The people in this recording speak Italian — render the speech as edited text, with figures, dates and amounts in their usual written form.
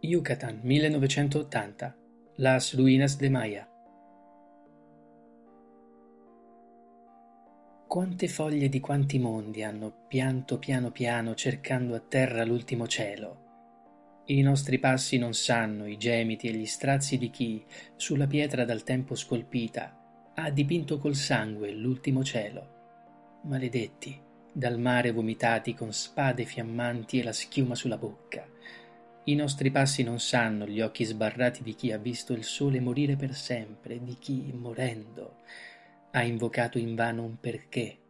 Yucatan 1980. Las Ruinas de Maya. Quante foglie di quanti mondi hanno pianto piano piano cercando a terra l'ultimo cielo. I nostri passi non sanno i gemiti e gli strazi di chi, sulla pietra dal tempo scolpita, ha dipinto col sangue l'ultimo cielo. Maledetti, dal mare vomitati con spade fiammanti e la schiuma sulla bocca. I nostri passi non sanno gli occhi sbarrati di chi ha visto il sole morire per sempre, di chi, morendo, ha invocato invano un perché